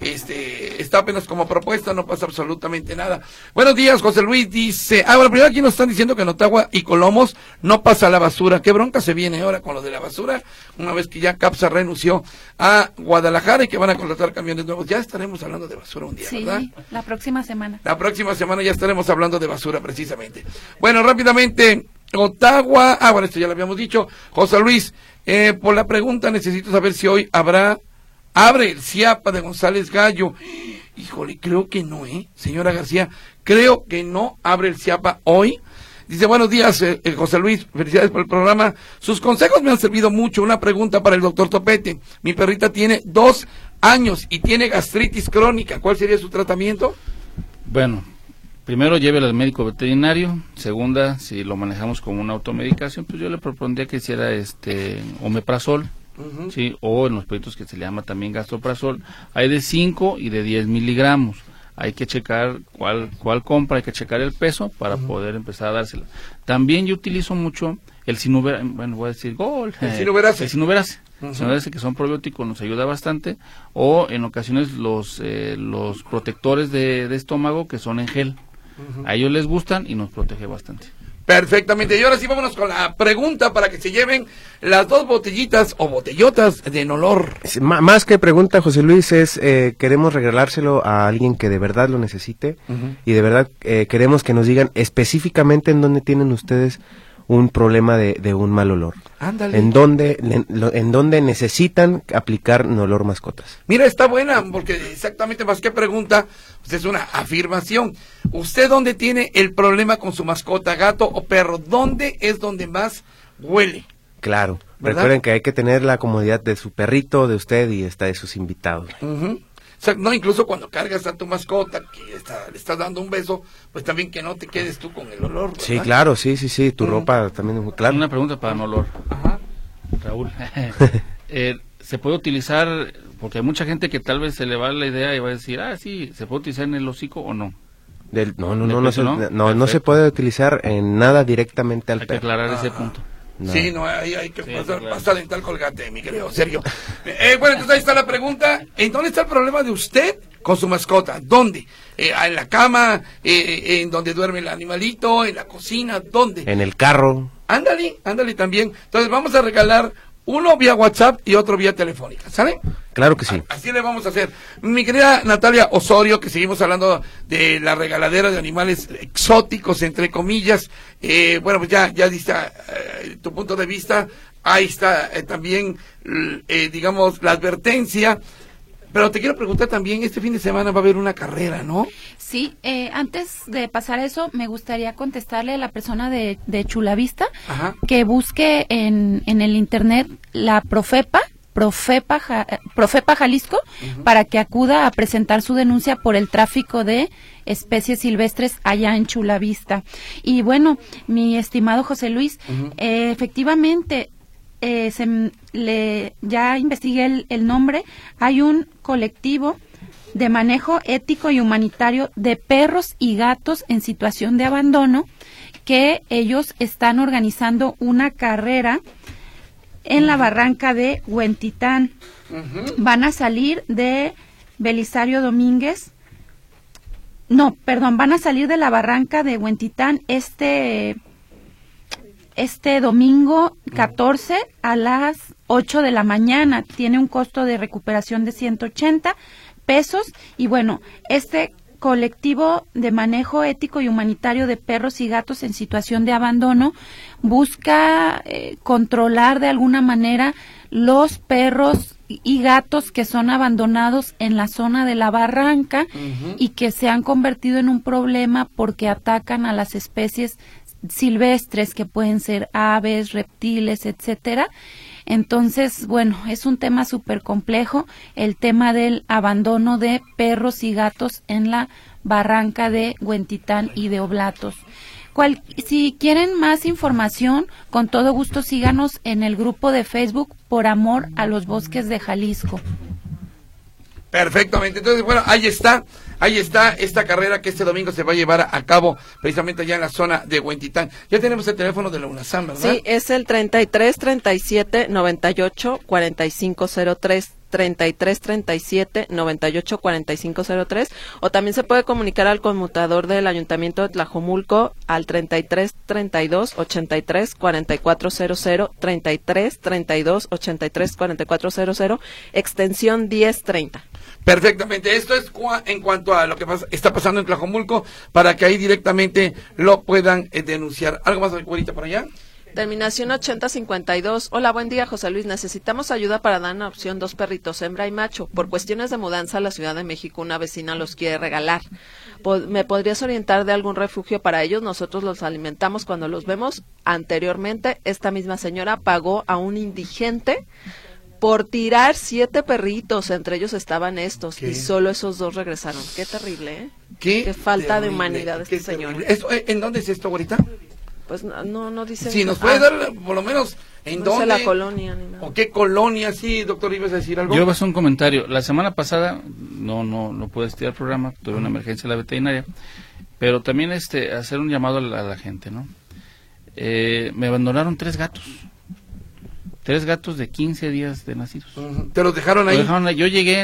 está apenas como propuesta, no pasa absolutamente nada. Buenos días, José Luis dice, bueno, primero aquí nos están diciendo que en Ottawa y Colomos no pasa la basura. ¿Qué bronca se viene ahora con lo de la basura? Una vez que ya CAPSA renunció a Guadalajara y que van a contratar camiones nuevos, ya estaremos hablando de basura un día, sí, ¿verdad? La próxima semana. La próxima semana ya estaremos hablando de basura precisamente. Bueno, rápidamente, Ottawa, bueno, esto ya lo habíamos dicho. José Luis, por la pregunta necesito saber si hoy abre el CIAPA de González Gallo. Híjole, creo que no, señora García, creo que no abre el CIAPA hoy. Dice, buenos días, José Luis, felicidades por el programa. Sus consejos me han servido mucho. Una pregunta para el doctor Topete. Mi perrita tiene 2 años y tiene gastritis crónica. ¿Cuál sería su tratamiento? Bueno, primero llévela al médico veterinario. Segunda, si lo manejamos como una automedicación, pues yo le propondría que hiciera omeprazol. Uh-huh. Sí, o en los productos que se le llama también gastroprazol, hay de 5 y de 10 miligramos. Hay que checar cuál compra, hay que checar el peso para poder empezar a dársela. También yo utilizo mucho el Sinuberase, voy a decir el Sinuberase, que son probióticos, nos ayuda bastante, o en ocasiones los protectores de estómago que son en gel. A ellos les gustan y nos protege bastante. Perfectamente, y ahora sí vámonos con la pregunta para que se lleven las 2 botellitas o botellotas de Enolor. Más que pregunta, José Luis, queremos regalárselo a alguien que de verdad lo necesite, y de verdad queremos que nos digan específicamente en dónde tienen ustedes un problema de un mal olor. Ándale. En dónde necesitan aplicar Nolor Mascotas. Mira, está buena, porque exactamente más que pregunta, pues es una afirmación. ¿Usted dónde tiene el problema con su mascota, gato o perro? ¿Dónde es donde más huele? Claro, ¿verdad? Recuerden que hay que tener la comodidad de su perrito, de usted y de sus invitados. O sea, no, incluso cuando cargas a tu mascota, que le estás dando un beso, pues también que no te quedes tú con el olor, ¿verdad? Sí, claro, sí, tu ropa también, claro. Una pregunta para Nolor. Ajá. Raúl, ¿se puede utilizar, porque hay mucha gente que tal vez se le va la idea y va a decir, sí, ¿se puede utilizar en el hocico o no? No se puede utilizar en nada directamente al perro. Hay que aclarar ese punto. No. Sí, no, hay que pasar dental Colgate, mi querido Sergio. Bueno, entonces ahí está la pregunta. ¿En dónde está el problema de usted con su mascota? ¿Dónde? ¿En la cama? ¿En donde duerme el animalito? ¿En la cocina? ¿Dónde? En el carro. Ándale también. Entonces vamos a regalar uno vía WhatsApp y otro vía telefónica, ¿sale? Claro que sí. Así le vamos a hacer. Mi querida Natalia Osorio, que seguimos hablando de la regaladera de animales exóticos, entre comillas, bueno, pues ya diste tu punto de vista. Ahí está también, digamos, la advertencia. Pero te quiero preguntar también, este fin de semana va a haber una carrera, ¿no? Sí, antes de pasar a eso, me gustaría contestarle a la persona de Chulavista. Ajá. Que busque en el internet la Profepa Jalisco, para que acuda a presentar su denuncia por el tráfico de especies silvestres allá en Chulavista. Y bueno, mi estimado José Luis, efectivamente, ya investigué el nombre. Hay un colectivo de manejo ético y humanitario de perros y gatos en situación de abandono, que ellos están organizando una carrera en la barranca de Huentitán. Van a salir de Belisario Domínguez. Van a salir de la barranca de Huentitán este domingo 14 a las 8 de la mañana. Tiene un costo de recuperación de 180 pesos. Y bueno, este colectivo de manejo ético y humanitario de perros y gatos en situación de abandono busca controlar de alguna manera los perros y gatos que son abandonados en la zona de la barranca y que se han convertido en un problema porque atacan a las especies silvestres, que pueden ser aves, reptiles, etcétera. Entonces, bueno, es un tema súper complejo, el tema del abandono de perros y gatos en la barranca de Huentitán y de Oblatos. Si quieren más información, con todo gusto síganos en el grupo de Facebook Por Amor a los Bosques de Jalisco. Perfectamente, entonces bueno, ahí está esta carrera que este domingo se va a llevar a cabo precisamente allá en la zona de Huentitán. Ya tenemos el teléfono de la UNASAM, ¿verdad? Sí, es el 33 37 98 45 03. 3337-984503, o también se puede comunicar al conmutador del Ayuntamiento de Tlajomulco al 3332-834400, 3332-834400, extensión 1030. Perfectamente, esto es en cuanto a lo que está pasando en Tlajomulco, para que ahí directamente lo puedan denunciar. ¿Algo más, ahorita por allá? Terminación 8052. Hola, buen día, José Luis. Necesitamos ayuda para dar en adopción 2 perritos, hembra y macho. Por cuestiones de mudanza a la Ciudad de México, una vecina los quiere regalar. ¿Me podrías orientar de algún refugio para ellos? Nosotros los alimentamos cuando los vemos. Anteriormente, esta misma señora pagó a un indigente por tirar 7 perritos, entre ellos estaban estos, ¿qué? Y solo esos 2 regresaron. Qué terrible, ¿eh? Qué falta de humanidad de este señor. ¿En dónde es esto ahorita? Pues no dice. Si nos puede dar por lo menos en no dónde. La colonia ni nada. ¿O qué colonia? Sí, doctor, ¿ibas a decir algo? Yo iba a hacer un comentario. La semana pasada no pude asistir al programa, tuve una emergencia en la veterinaria, pero también hacer un llamado a la gente, ¿no? Me abandonaron 3 gatos. 3 gatos de 15 días de nacidos. ¿Te los dejaron ahí? Yo llegué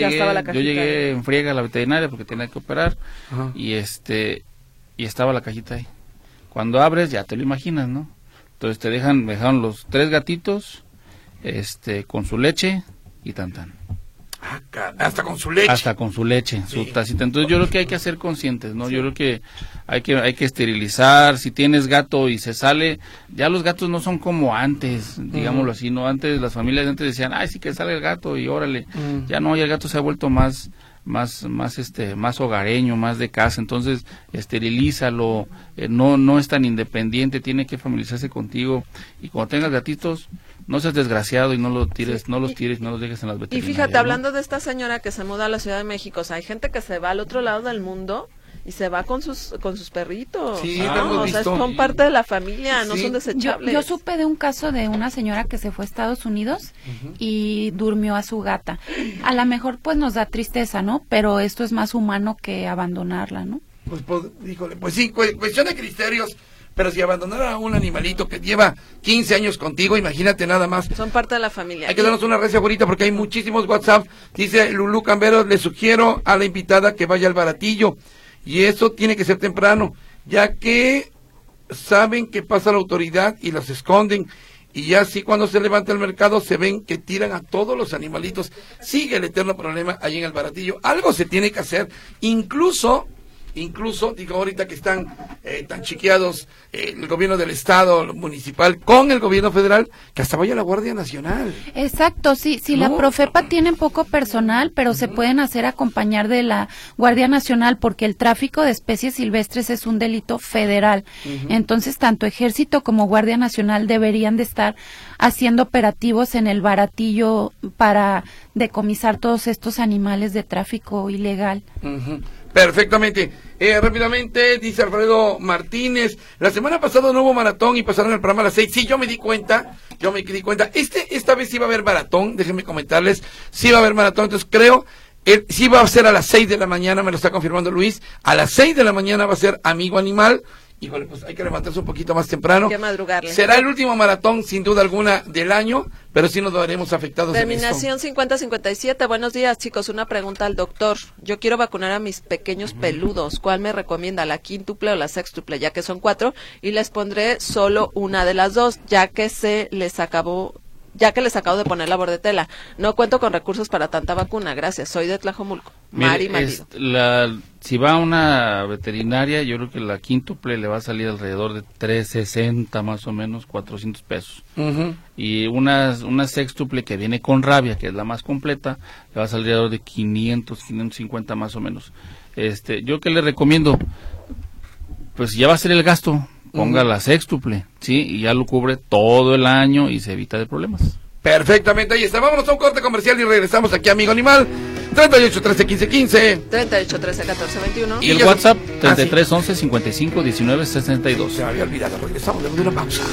en friega a la veterinaria porque tenía que operar. Y estaba la cajita ahí. Cuando abres ya te lo imaginas, ¿no? Entonces me dejaron los 3 gatitos, con su leche y tan. Hasta con su leche. Hasta con su leche, sí. Su tacita. Entonces yo creo que hay que ser conscientes, ¿no? Sí. Yo creo que hay que esterilizar. Si tienes gato y se sale, ya los gatos no son como antes, digámoslo así, ¿no? Antes, las familias de antes decían, ay, sí que sale el gato y órale. Ya no, ya el gato se ha vuelto más hogareño, más de casa. Entonces esterilízalo, no es tan independiente, tiene que familiarizarse contigo, y cuando tengas gatitos no seas desgraciado y no los tires, no los dejes en las veterinarias. Y fíjate, hablando de esta señora que se muda a la Ciudad de México, o sea, hay gente que se va al otro lado del mundo y se va con sus perritos. Sí, ¿no? O sea, son parte de la familia, no son desechables. Yo supe de un caso de una señora que se fue a Estados Unidos y durmió a su gata. A lo mejor pues nos da tristeza, ¿no? Pero esto es más humano que abandonarla, ¿no? Pues sí, cuestión de criterios. Pero si abandonara a un animalito que lleva 15 años contigo, imagínate nada más. Son parte de la familia. Hay que darnos una recia ahorita porque hay muchísimos WhatsApp. Dice Lulú Camberos, le sugiero a la invitada que vaya al baratillo. Y eso tiene que ser temprano, ya que saben que pasa la autoridad y los esconden. Y ya así cuando se levanta el mercado se ven que tiran a todos los animalitos. Sigue el eterno problema ahí en el baratillo. Algo se tiene que hacer. Incluso, digo ahorita que están tan chiqueados el gobierno del estado, municipal, con el gobierno federal, que hasta vaya la Guardia Nacional. Exacto, sí, la Profepa tiene poco personal, pero se pueden hacer acompañar de la Guardia Nacional, porque el tráfico de especies silvestres es un delito federal. Entonces, tanto Ejército como Guardia Nacional deberían de estar haciendo operativos en el baratillo para decomisar todos estos animales de tráfico ilegal. Perfectamente. Rápidamente, dice Alfredo Martínez, la semana pasada no hubo maratón y pasaron el programa a las 6. Sí, yo me di cuenta. Esta vez sí va a haber maratón, déjenme comentarles, sí va a haber maratón, entonces creo, sí va a ser a las 6 de la mañana, me lo está confirmando Luis, a las 6 de la mañana va a ser Amigo Animal. Híjole, pues hay que levantarse un poquito más temprano. Hay que madrugarle. Será el último maratón, sin duda alguna, del año, pero sí nos veremos afectados. Terminación 5057. Buenos días, chicos. Una pregunta al doctor. Yo quiero vacunar a mis pequeños peludos. ¿Cuál me recomienda, la quíntuple o la sextuple? Ya que son 4, y les pondré solo una de las 2, ya que les acabo de poner la bordetela. No cuento con recursos para tanta vacuna. Gracias. Soy de Tlajomulco. Mari Marido. Si va a una veterinaria, yo creo que la quíntuple le va a salir alrededor de 360 más o menos, 400 pesos. Y una sextuple que viene con rabia, que es la más completa, le va a salir alrededor de 550 más o menos. Yo que le recomiendo, pues ya va a ser el gasto, ponga la sextuple, ¿sí? Y ya lo cubre todo el año y se evita de problemas. Perfectamente, ahí está. Vámonos a un corte comercial y regresamos aquí a Amigo Animal. 38 13 15 15. 38 13 14 21. Y el WhatsApp 33 11 55 19 62. Se me había olvidado, regresamos luego de una pausa.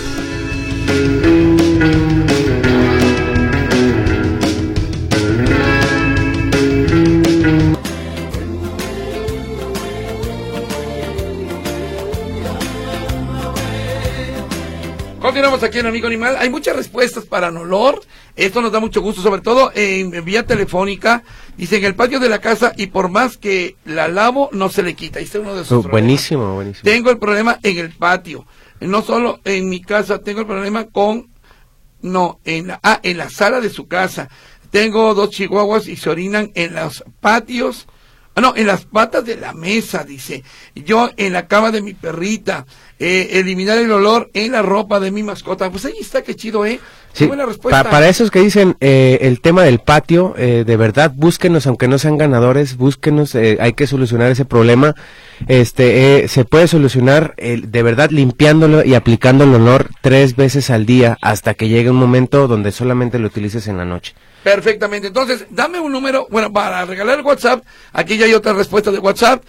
Continuamos aquí en Amigo Animal. Hay muchas respuestas para olor. Esto nos da mucho gusto, sobre todo en vía telefónica. Dice, en el patio de la casa, y por más que la lavo, no se le quita. Este es uno de sus problemas. Buenísimo. Tengo el problema en el patio. No solo en mi casa, tengo el problema en la sala de su casa. Tengo 2 chihuahuas y se orinan en los patios. En las patas de la mesa, dice. Yo en la cama de mi perrita. Eliminar el olor en la ropa de mi mascota. Pues ahí está, qué chido, ¿eh? Sí, buena respuesta. Para esos que dicen el tema del patio, de verdad, búsquenos, aunque no sean ganadores, búsquenos, hay que solucionar ese problema. Se puede solucionar de verdad limpiándolo y aplicando el olor 3 veces al día hasta que llegue un momento donde solamente lo utilices en la noche. Perfectamente, entonces dame un número, para regalar el WhatsApp. Aquí ya hay otra respuesta de WhatsApp.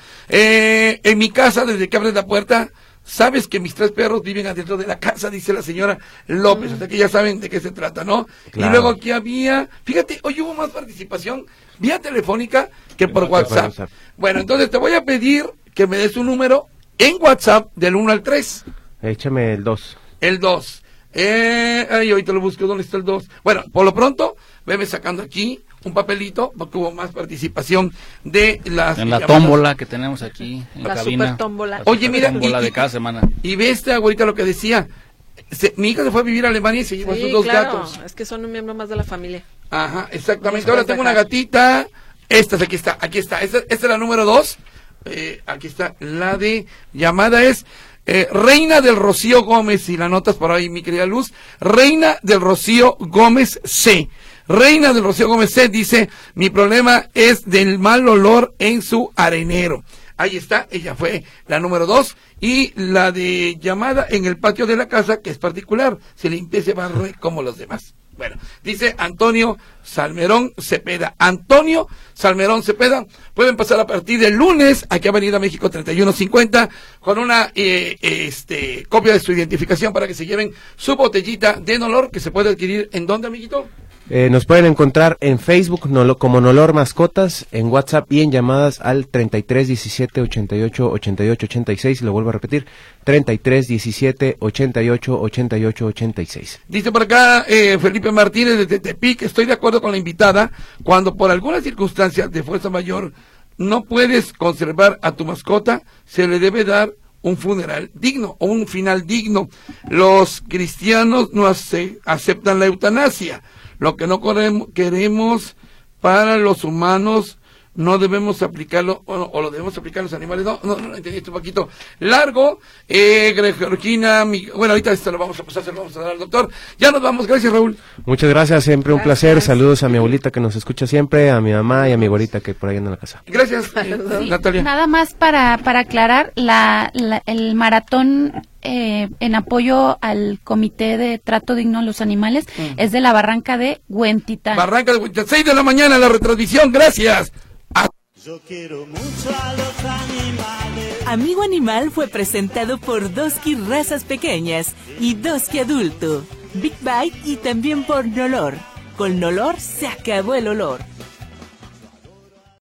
En mi casa, desde que abres la puerta, sabes que mis 3 perros viven adentro de la casa, dice la señora López. O sea que ya saben de qué se trata, ¿no? Claro. Y luego aquí había, fíjate, hoy hubo más participación vía telefónica que por WhatsApp. Bueno, entonces te voy a pedir que me des un número en WhatsApp del 1 al 3. Échame el 2. El 2. Ahorita lo busco, ¿dónde está el 2? Bueno, por lo pronto, veme sacando aquí un papelito, porque hubo más participación de las... En la tómbola que tenemos aquí, en la cabina. Super tómbola. Oye, mira, tómbola de cada semana. Y ve ahorita lo que decía. Mi hija se fue a vivir a Alemania y se llevó sus 2 gatos. Es que son un miembro más de la familia. Ajá, exactamente. Ahora tengo una gatita. Aquí está. Esta es la número 2. Aquí está la de llamada es... Reina del Rocío Gómez, si la notas por ahí, mi querida Luz. Reina del Rocío Gómez C. Reina del Rocío Gómez C dice, mi problema es del mal olor en su arenero. Ahí está, ella fue la número 2. Y la de llamada en el patio de la casa, que es particular, se limpia y se barre como los demás. Bueno, dice Antonio Salmerón Cepeda. Antonio Salmerón Cepeda, pueden pasar a partir del lunes aquí a Avenida México 3150 con una copia de su identificación para que se lleven su botellita de Nolor, que se puede adquirir ¿en dónde, amiguito? Nos pueden encontrar en Facebook como Nolor Mascotas, en WhatsApp y en llamadas al 33 17 88 88 86, lo vuelvo a repetir, 33 17 88 88 86. Dice por acá Felipe Martínez desde Tepic, estoy de acuerdo con la invitada, cuando por alguna circunstancia de fuerza mayor no puedes conservar a tu mascota, se le debe dar un funeral digno o un final digno. Los cristianos no aceptan la eutanasia. Lo que no queremos para los humanos no debemos aplicarlo, o lo debemos aplicar a los animales. No entendí esto un poquito largo. Georgina, bueno, ahorita esto lo vamos a pasar, se lo vamos a dar al doctor. Ya nos vamos, gracias, Raúl. Muchas gracias, siempre un placer. Saludos a mi abuelita que nos escucha siempre, a mi mamá y a mi güerita que por ahí anda en la casa. Gracias, Natalia. Nada más para aclarar, el maratón en apoyo al Comité de Trato Digno a los Animales es de la Barranca de Huentitán. 6 de la mañana la retransmisión, gracias. Yo quiero mucho a los animales. Amigo Animal fue presentado por Doski Razas Pequeñas y Doski Adulto, Big Bite y también por Nolor. Con Nolor se acabó el olor.